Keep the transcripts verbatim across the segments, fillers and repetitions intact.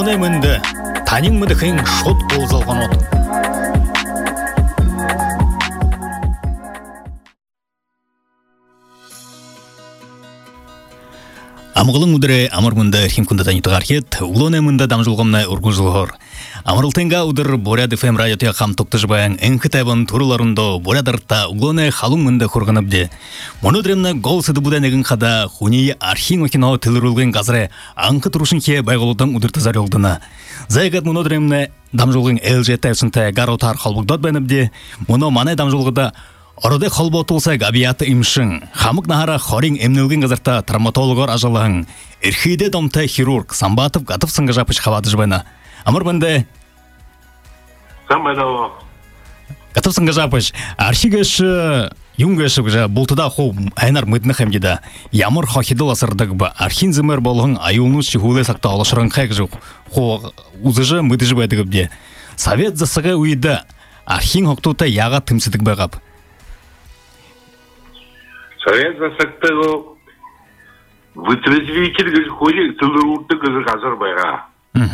улонемінде танин мыдыхын шот болзалған от. Амғылың мұдыры амырмында химкунда танитығар хет, улонемында дамжылғымна үргүзілғыр. Амырылтынға удыр Боряд эф эм радиотия қам тоқтыжбайын ән кітабын турыларында Борядыртта улоне халың мында құрғыныбде. Моны дремна гол сыды бұдан егін қада хуни архин окино тылырылғын ғазыры аңқы тұрушынке байғолудан удыртызар олдына. Зайгат моны дремна дамжылғын әлже тәусінті гаротар қалбұғдат бәнібде, моны маны дамжылғыда Орады қалбот олса габияты имшың, хамық нахара хорин эмнелген газарта травматологор ажалығын, эрхиде домта хирург Самбатов гатып сыңға жапыш қавады жбайна. Амыр бінде? Самбайда. Гатып сыңға жапыш. Архигеш юнгеш жа болтыда хо айнар мыдны хемгеда. Ямыр хохидыл асырдық ба. Архин зімер болғын аюлну шихулы сақта алашырын қайқ жоқ. Хо узыжы мыды жбайдығып де. Совет засығы уйда. Архин хоқтута яға тымсыдық бағап. Совет засақтығы вытрезвитель гыз ходи тылырутты гызы қазыр байға.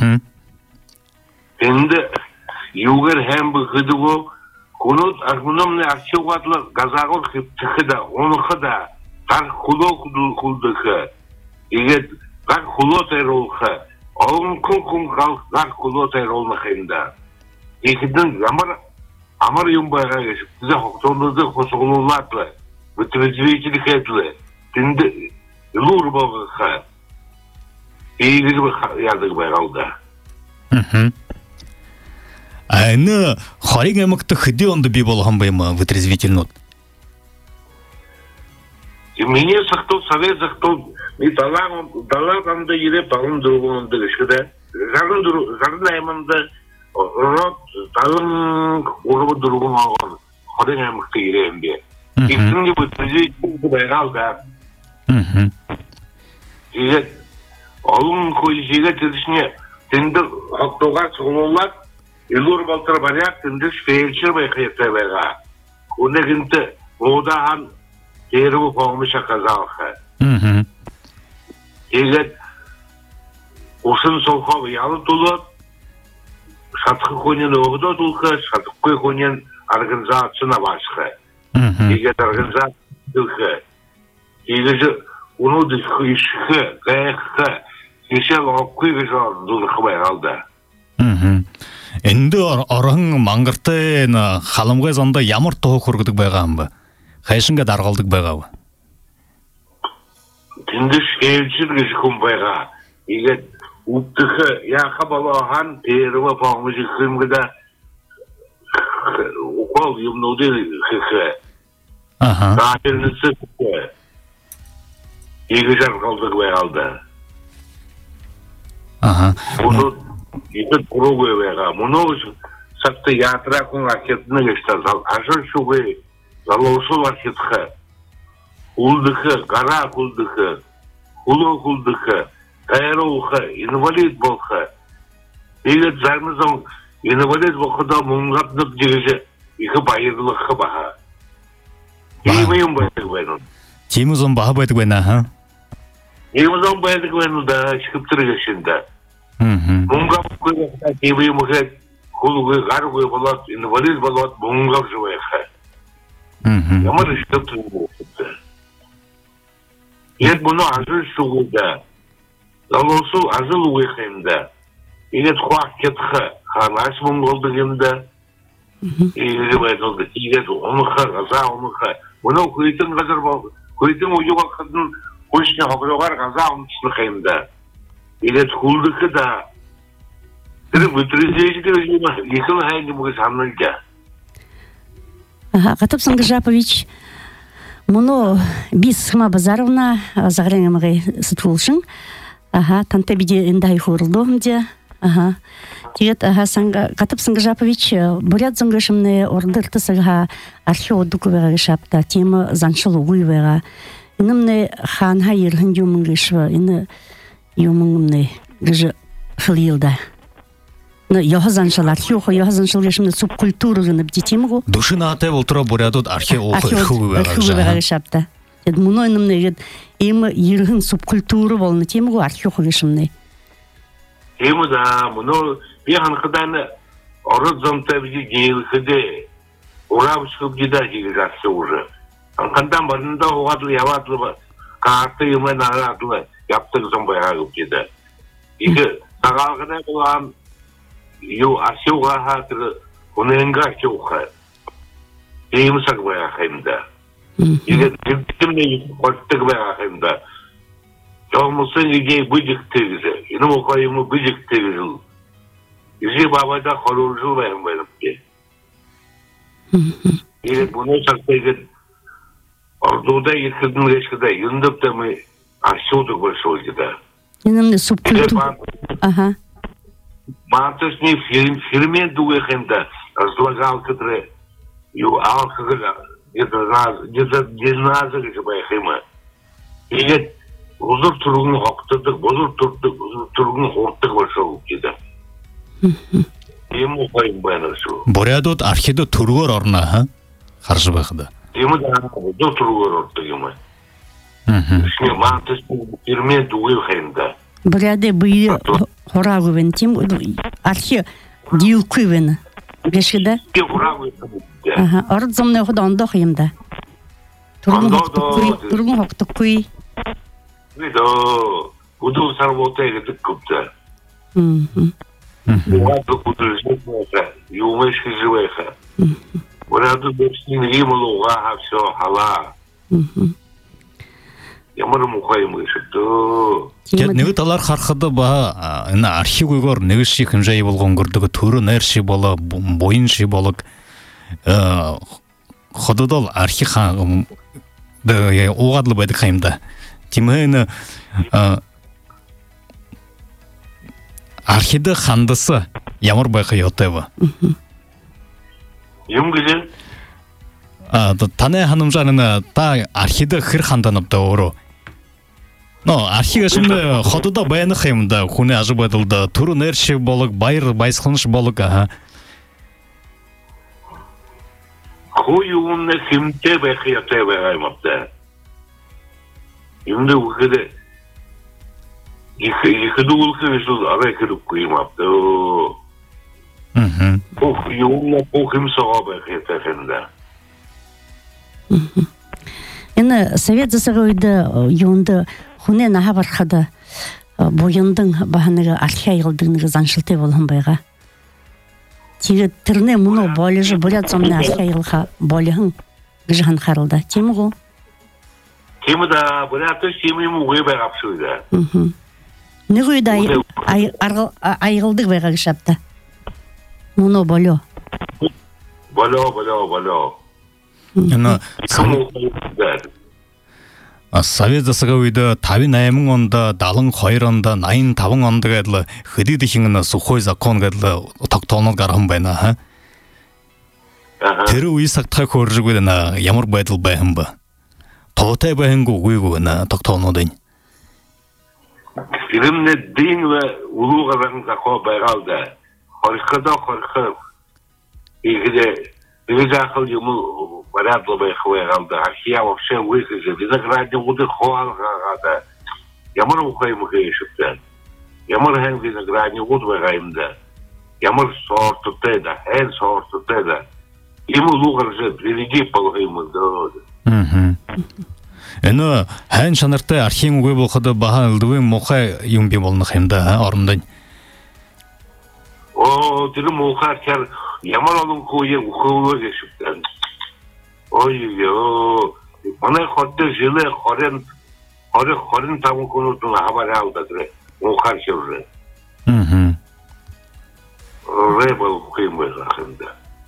Енді югар хәм бұқыдығы конут армынымны арчеватлы газағыр тіқіда, онықыда қар құло құлдықы, егет қар құло тайролқы, ауын күн-күн қар құло тайролмақында. Екідің амыр юмбайға кешіп, тізі хоқтонлығы қосығылулатлы. Вытрезвитель хэтлы, тинди лур болга, игиз ядыг байгалда. Айны харин эмыкты хыды онды би болган байма вытрезвитель нот. Мне сахтол совет сахтол, ми талам таламда ире палым другунда гышыда. Жарын друг, жарын айманда рот талым урбу другун алган. Харин эмыкты ире эмбе. Иксинге вытрезвитель байгалда. Егет алым койы жеге тедишне тенді хоқтуға сұғылулар илур балтыр баряк тенді фельдшер байқайықтай байға. Оны кінті одахан керігі қоғымы шақазалқы. Егет ұшын солқа ұялы тұлып, шатқы қонен оғыда тұлқы, шатқы қонен организацияна башқы. Егет организация тұлқы. Егет оны дұшқы ішқы, қайыққы, кешел оққы кешел тұлқы байғалды. Енді арың маңғырты қалымғай занда ямыр тоғы көргідік байғам ба? Қайшынға дарғалдық байғау? Тіндіш елшір кешікім байға. Егет ұптықы яқы балаған перімі пағымы жыққымғыда ұқал емнуді қықы. Тағырнысы қықы. Егі жарғалдық байғалды. Бұны егет құрығы байға. Мұны сақты ятыра күн архетіні кешті. Ажыр шуғы залаусыл архетіқі. Құлдықы, қара құлдықы, құлы құлдықы, қайыры ұқы, инвалид болқы. Егет зармызың инвалид болқыда мұңғапнық жегізі екі байырлықы баға. Емейін байдық байның. Темізон баға байдық байна, ха? Емізон байдық байның да шықыптыры кешінде. Мұңғап көйіқта емейін мұхет, құлығы, қарғы болат, инвалид болат, мұңғап жуайқы. Ямар шықыптыры кешінде. Егет бұны ажыл шуғыда, залаусыл ажыл уйқымда, егет қуақ кетқы, қанаш мұңғылдығымда, егет байдылды, егет онықы, ғаза онықы, бұны көйтін ғазыр болды, көйтін ұйыға қыздың көшіне қоғыр ғаза онықсынықымда, егет құлдықы да, тірі бүтірізейшіде өзіме, екіл хайны бұғы санылды. Қатып Сыңғы Жапович, мұны біз Сыма Базаровна зағыраңымығы сұтылшың. Танта биде індай құрылдығымде. Тегет қатып Сыңғы Жапович, Бурят зыңғышымны ордырты сыға археоды көбеға шапта, темі заншыл ұғыйвеға. Инымны ханға ерғын юмыңғышвы, ины юмыңымны ғыжы қылыйлда. Йохазаншал археохо, йохазаншал гешимне субкультуру гынып детимгу. Душина ате волтура бурядут археохо археохо шапта. Ед муной намне ед им ерген субкультуру волны темгу археохо гешимне. Темада муну би ханхадан ород замтабиги гейлхиде уравшкып гидажиги жатсы уже. Ханхадан барында оғадлы явадлы карты юмен арадлы яптык замбайагып гида. Игі сағалғына болған ю арсеуға хатыры уненга арсеуға. Деймісак бая қаймда. Игі тімне қорттық бая қаймда. Olmasın iyice bıcık tezgisi. Yine o kayımı bıcık tezgisi. İşte babada koruyucu benim benim ki. Yine bunu saktayken orduda yıkıldım geçkide. Yındıp da mı aşıyorduk bu şoğucuda. Yine subkültür. Aha. Mantısını film, filmen duğayken разлагал, который ю алкоголя, где-то геназа, где-то байхима. И Uzur turgun haktırdık, bozur turtuk, uzur turgun horttuk var şu ülkede. Ем okuyayım ben şu. Boryadot arxido turgor orna ha? Karşı bakıda. Emi de do turgor horttuk emi. Şimdi mantıs firme duyu hem Boryade bıyı horagıven tim arxi diyulkıven. Geçkide? Ki horagıven. Aha, orad zamne hodan da xeyimde. Turgun haktık, turgun haktık kuy. Видно, буду сработать это купта. Mhm. Буду буду жить, и умеешь живеха. Буду без ним римлу, ага, все, хала. Я могу мухай мышь, то. Гэт нэг талаар харахад ба энэ архивгүйгээр нэг шиг хэмжээ болгон гөрдөг төрө найр шиг болоо буян шиг болог э хододол архи хаан дэ угадлаа байдаг юм да. Тимэн архида хандасы ямар байх ёотой ба. Юм гэж А таны ханамжаар та архида хэр ханданавда өөрөө. Но архига шинэ хододо байнах юм да хүний аж байдалда төрө найр шиг болог баяр баясгаланш болог аа. Хой умны хэмтэй байх ёотой байгаа юм да. Юмдэ үхэдэ их их дуулах зүйл арай хэрэггүй юм аа. Мм. Ох юмна ох юм сага байх ёотой да. Энэ совет засагойда юунд хүнээ нахабархад буяндан баханыг архи аялдаг нэг заншилтай болгон байгаа. Тэгээд тэрнээ мөн болж буряд замны архи аялха болгон гэж ханхарлаа. Тийм үү? Тийм да, буряд тийм юм уу байгаа шүү дээ. Аа. Нэг үед аялдаг байгаа гэж шатта. Мөн болоо. Болоо, болоо, болоо. Энэ Совет засаг үед тавин восемь онд седьмидесет two онд восемьдесят five онд гэдэл хэдийд ихэнх Сухой закон гэдэл тогтоонод гарсан байна ха. Тэр үе сагдхай хөржгүй нэ ямар байдал байсан бэ? Тоотой байнгу үгүй нэ тогтоонуудын. Ирэмнэ дин ва улуугаар захоо байгаалда. Хорходо хорхо. Игдэ Визахал ему порядок бы хвоял, а я вообще выхожу. Виноградник буду хвал гада. Я могу уходить гейшиться. Я могу хен виноградник буду выгаем да. Я могу сорту теда, хен сорту теда. Ему лугар же приведи полгоему да. Мм. Энэ хайн шанартай архин үгүй болоход бахан элдвэн мохай юм би болнох юм да орондоо. О, тэр мохай чар ямар олон хөөе хөөе гэшвэн. Ой ёо. Манай хотод жилээ twenty twenty-five хүнүүд хавараа удаа мохай шиврэ. Мм. Рэбэл хэмбэлхэндэ.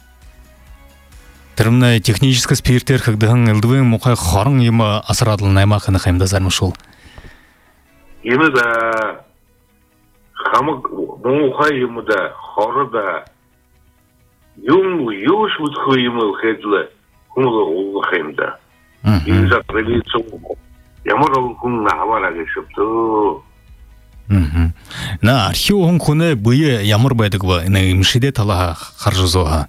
Тэрмнэ технический спиртер хэгдэн элдвэн мохай хорон юм асраадл наймаах нах юм да зармшул. Има да хамаг мохай юм да хорда Юм юуш мут хөөймөл хэдлэ хүнлө уулахында. Энэ за прилицо ямар хүн аваараа гэшвтөө. Мм. На архив хүн хүнээ буе ямар байдаг ба энэ имшидэ талаа харж зоо.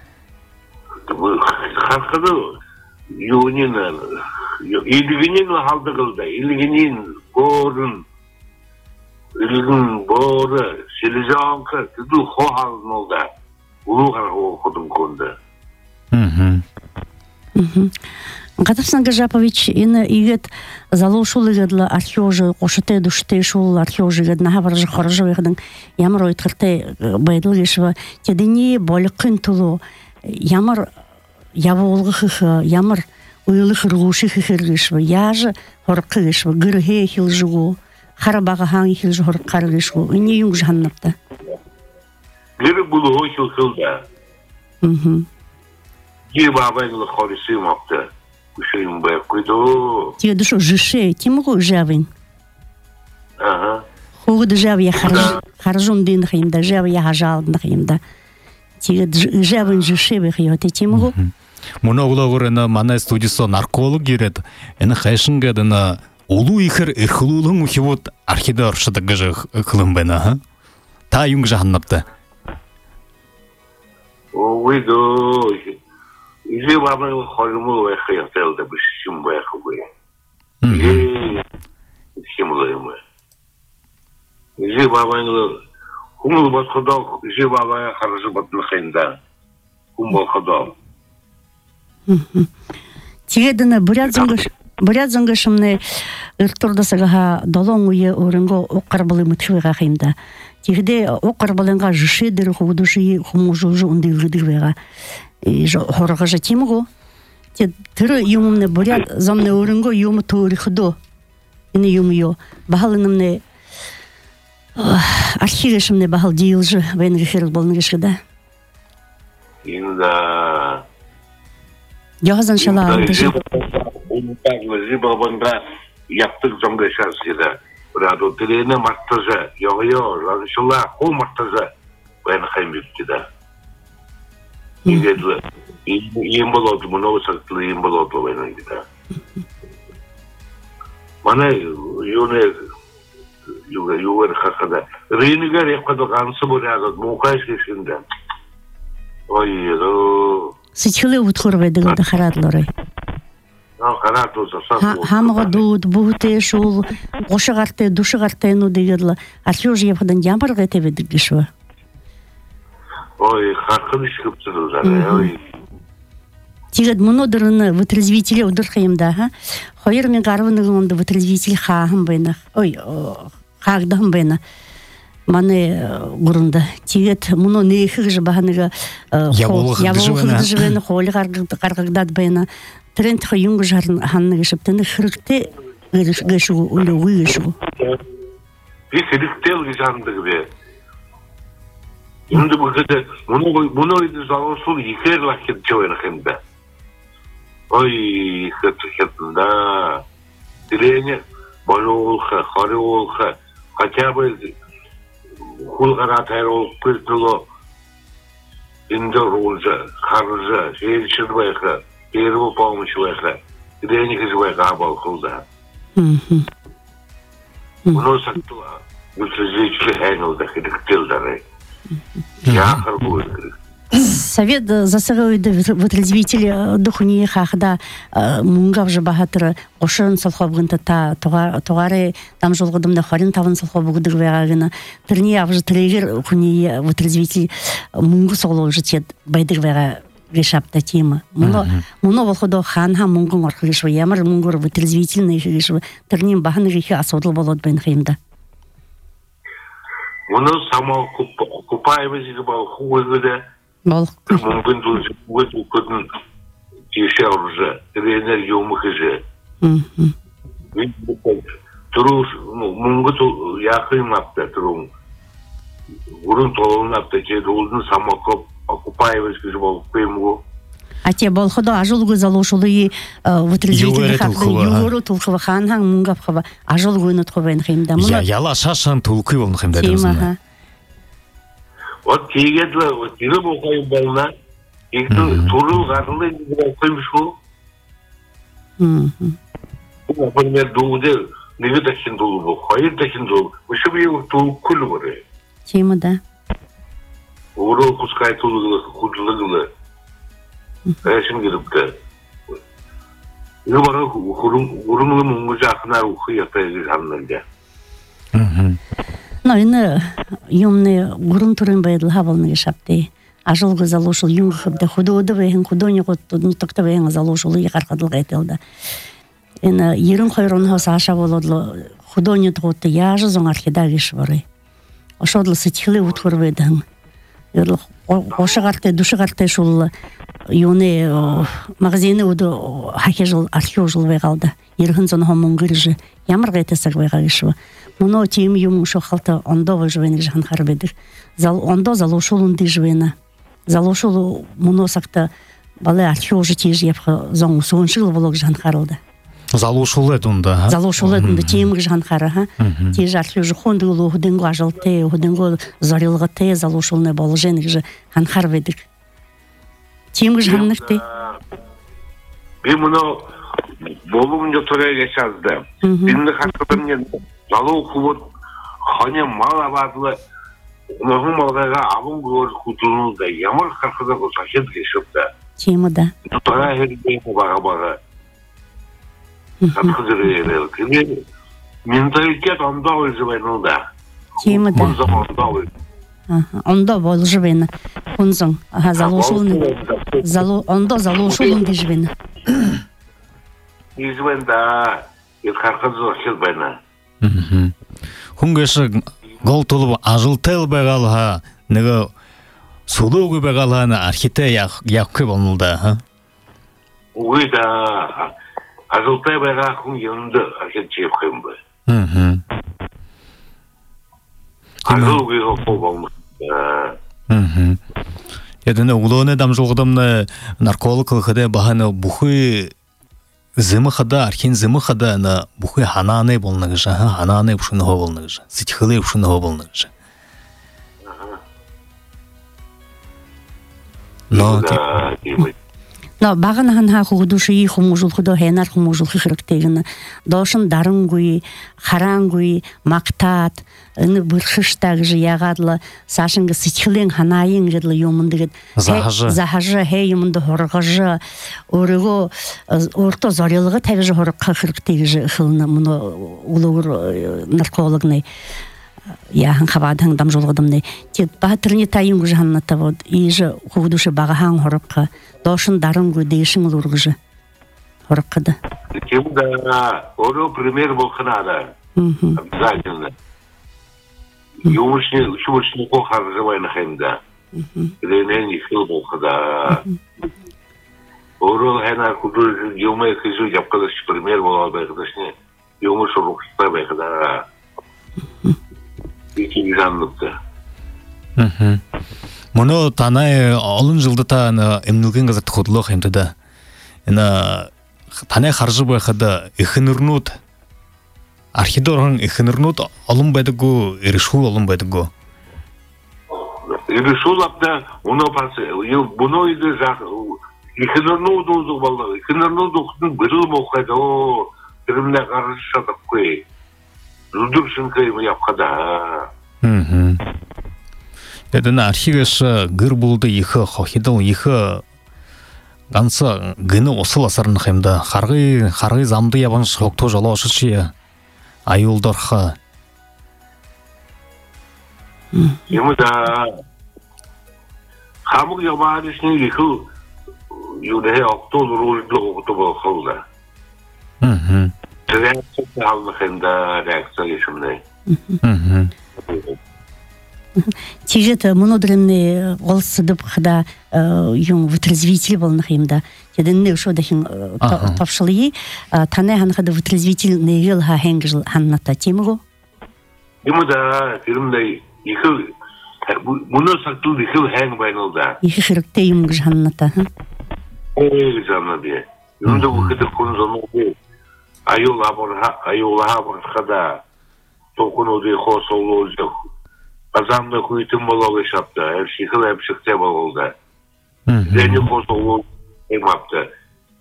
Харахад юунин илгэнийн халдгалда илгэнийн гоорн 일금 뭐를 실정가 그도 호하는 거다. 우루가 호든 건데. 음. 음. Катапсан Гажапович ины игет залошулы гадла археожы кошыте душте шул археожы гад нахабаржы хоржы вехдың ямар ойткырте байдылгышва тедени болыкын тулу ямар яволгы хы ямар уйлы хыргуши хыргышва яжы хоркыгышва гырге хилжугу харабага хаң хилжу хоркаргышву ини юң жаннапта Гыры булу хил хилда. Мм. Ге бабайгы хорысы мапты. Кушаем бэкуйду. Тебе душу жише, тимгу жавин. Ага. Хугуд жав я харж харжун дин химда жав я хажал химда. Тебе жавин жише бе хиоте тимгу. Муна улагырына манай студиясо нарколог ирет. Эне хайшынга дана улуу ихер эрхлуулун ухивот архидор шыдыгыжы кылым бена, ха? Та юнг жаханнапты. Уйду. Иже бабай хорму вехиятел да бишим вехуй. Иже симулайм. Иже бабай хумул басходо, иже бабай харжы батны хинда. Хумул ходо. Тигедена бурят зонгыш бурят зонгышымны ыртурдасага долон уе орынго оккарбылы мытхыга химда. Тигде оккарбылынга жишедер худуши хумужужу ундылгыдыга. Жо хоргажа тимгу. Те тыры юмны бурят замны орынго юмы турихдо. Ини юмё бахалынымны архивешымны бахал дилжы венги херл болныгышыда. Инда Яхазан шала андыжы. Зибабанда яптык замда шарсыда. Радо тирене мартажа, йо-йо, радышыла хол мартажа. Бен хаймиттида. Игедле. Им болот, много сактлы им болот бен гида. Мана юне юга ювер хакада. Рейнигар якада гансы бурядат мукайш кешинда. Ой, ё. Сичилы утхурвайдыгы да харадлары. Хамга дуд бухте шул гошагарте душагарте ну дегедла археож япадан ямарга тебедигишва. Ой, хакын шыптыру зара. Ой. Тигед монодырны вытрезвители удырхаемда, ха. Хойер мен гарвыныгынды вытрезвитель хахым байна. Ой, хагдам байна. Мане гурунда. Тигет моно нехыгы баханыга яволгы живена холи гаргагдат байна. Тренд хаюнг жарн ханны гешептен хрыкте гешу улу гешу. Би хрыктел гешандык бе. Инде бүгөдө муну муну иде залосул ихер лакет жойна хемде. Ой, хэтхэтда. Дирене бололха, харолха, хотя бы хулгаратайрол пыртыло. Инде рулжа, харжа, шейширвайха. Первую помощь вехла. Где не хожу габал худа. Мм. У нас актуа. Вытрезвители хэнил да хиктил дары. Я харбу. Совет засыгойды вытрезвители духуни хахда мунгав же бахатыр ошын солхобгынта та тугары там жолгудымда харин тавын солхобгудык вегагына тирни авжы трегер хуни вытрезвитель мунгу согло же тет байдык вега решапта тема. Муно муно волходо ханха мунгун архишва ямар мунгур вытрезвительный хишва тирним бахны хи асодл болот бен химда. Муно само купаевыз гыбал хугыда. Бол. Мунгун дуз угу кудун тишауржа тренер юмхыжа. Мм. Туруш мунгу яхымапта турун. Урун толунапта че дулдун самокоп окупаевыз гыбал пемгу. А те болходо ажулгу залошулы вытрезвители хакды юру тулхва ханхан мунгапхва ажулгу нутхвен химда. Я яла шашан тулкы болн химда дезна. Вот тигедле, вот тире бокай болна. Их туру гарлы коймушу. Мм. Например, дулде, неге такин дулу бо, хайыр такин дулу. Ушу би тул кул боре. Тема да. Уру кускай тулу худлыгылы. Эшин гирипте. Ю бара хурум урумлы мунгу жакына ухы ята жаннырга. Мм. Но ины юмны гурун турын байдыл хавалны шапты. Ажылғы залушыл юңғыбды худуды вейін худуны ғотты нутықты вейін залушылы еқарқадыл ғайтылды. Ины ерін қойрын хауса аша болудлы худуны ғотты яжы зоң архида виш бары. Ошодлы сытхилы утқыр вейдің. Ошы қарты, души қарты шул юны магазины уды хаке жыл, архео жыл вейғалды. Ерін зоны хомын ғыржы. Ямар ғайтысық вейға вишва. Мұны тем юм шо халта ондо вожвенек жан харбедик. Зал ондо залушулун дижвена. Залушул мұны сакта балы архео жы тиж епха зоң суыншыл волок жан харылды. Залушул эдунда. Залушул эдунда тем жан хара ха. Тиж архео жы хонды улу худенго ажалте, худенго зарилгате залушулны болженек жы хан харбедик. Тем жанныкты. Би мұны болуын жотырай geçazdı. Бинді хақыдым мен залу құбыт хане мал абадылы Мағын малғаға абын көрі құтылуында ямар қарқыда құсашет кешіпті. Темада. Тұтаға әрдейді баға-баға. Қатқызыры елі. Менталитет онда өзі байнылда. Темада. Құнзым онда өзі. Онда болжы бені. Құнзым. Онда залушылын дежі бені. Езі бәнда. Ет қарқызы қашет байна. Хунгеші гол толып ажылтел бегалха неге сулугу бегалханы архите яккы болнулда ха. Уйда ажылтел бега хун yanında архит чеп кымбы. Мм. Ажылгы кол болмуш. Мм. Ядына улоне дамжылгыдымны нарколог кылхыда баханы бухы зымы хада, архин зымы хада на бухы хананы болныгыжа, хананы бушыны болныгыжа, сытхылы бушыны болныгыжа. Но Но баган хан ха худуши и хумужул худо хенар хумужул хирктегин. Дошын дарынгуй, харангуй, мактат, ны бырхыштаг же ягадлы сашынга сытхылын ханайын гыдлы юмындыгыт. Захажы. Захажы хей юмынды хоргыжы. Орыго орто зорилыгы тавижы хорыкка хирктеги хылны муну улур наркологны. Я хавадхан дамжулгадымны. Тет батырны тайын гужанната вот и же худуши багахан хорыкка. Дошын дарынгуй дейшин улургыжы. Хорыккада. Кемда оро пример болханада. Обязательно. Юмышни, шумышни ко харжавайна хемда. Ленен ихил болхада. Оро хена худу юмэ хизу япкадаш пример бола бэхдашни. Юмыш рухста бэхда. Ики жанлыкта. Мм. Мұны танай олын жылдыта эмнілген газат құдылық емтіді. Танай қаржы байқады ихынырнут, архидорғын ихынырнут олын байдығу, иришул олын байдығу. Иришул апта, оны пасы, бұны үйді жақ, ихынырнут ұзық балды, ихынырнут ұқтың бірілім оқайды, о, кіріміне қаржы шатып қой. Жұдыршын кайымы япқада. Мм. Ядына архивеша гыр булды ихы хохидыл ихы ганса гыны осыл асарын хемда харгы харгы замды ябан шокто жоло шычы айулдорха. Юмда хамуг ябарышны ихы юдэ окто рулдлы окто болхолда. Мм. Реакция алны хемда реакция ешмне. Мм. Тижет монодырны олсыдып хада юм вытрезвитель болнах имда. Теденне шо дахин тапшылы тане хан хада вытрезвитель негел ха хенгжл ханната темго. Юмда фильмдей ихы муно сактул ихы хэнг байнылда. Ихы хиркте юм ханната. Эй жаннабе. Юмда ухыды кунзону бе. Аюл абор аюл абор хада токуну де хосолу жок. Azamda kuytum bolağı şaptı. Her şıkıl hep şıkta bolda. Deni hosolu emaptı.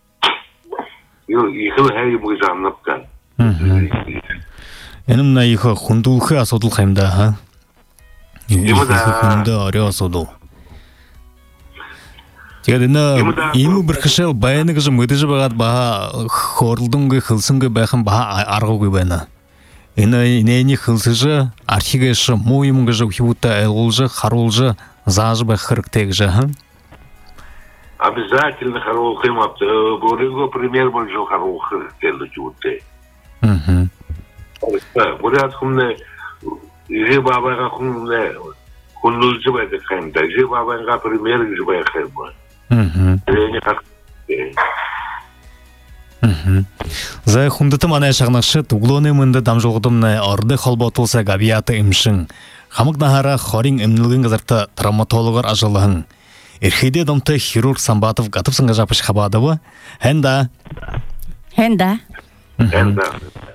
Yo yıkıl her yıl zanlıptı. Enim na yıkı hundulkı asodul xemda ha. Yıkı hunda arı asodul. Тегадына иму бір кішел баянығы жым өтежі бағат баға хорылдыңғы қылсыңғы байқын баға арғы көй байна. Ины инени хылсыжы, архигешы моюмгыжы ухивута элулжы, харулжы, зажбы хырктегжы, ха? Обязательно хороший мат. Борего пример большой хороший телочуте. Мгм. Борят хумне, же бабага хумне, хунлужы бэдэ хэмда, же бабага пример же бэ хэма. Мгм. Рене хак. Мгм. За хундаты мана шагнакшыт углоны мында дамжылгыдымны орды холботулса габияты имшин. Хамык нахара хорин эмнилгин газарта травматологор ажылыгын. Эрхиде домты хирург Самбатов гатып сынга жапыш хабадыбы. Хэнда. Хэнда. Энда.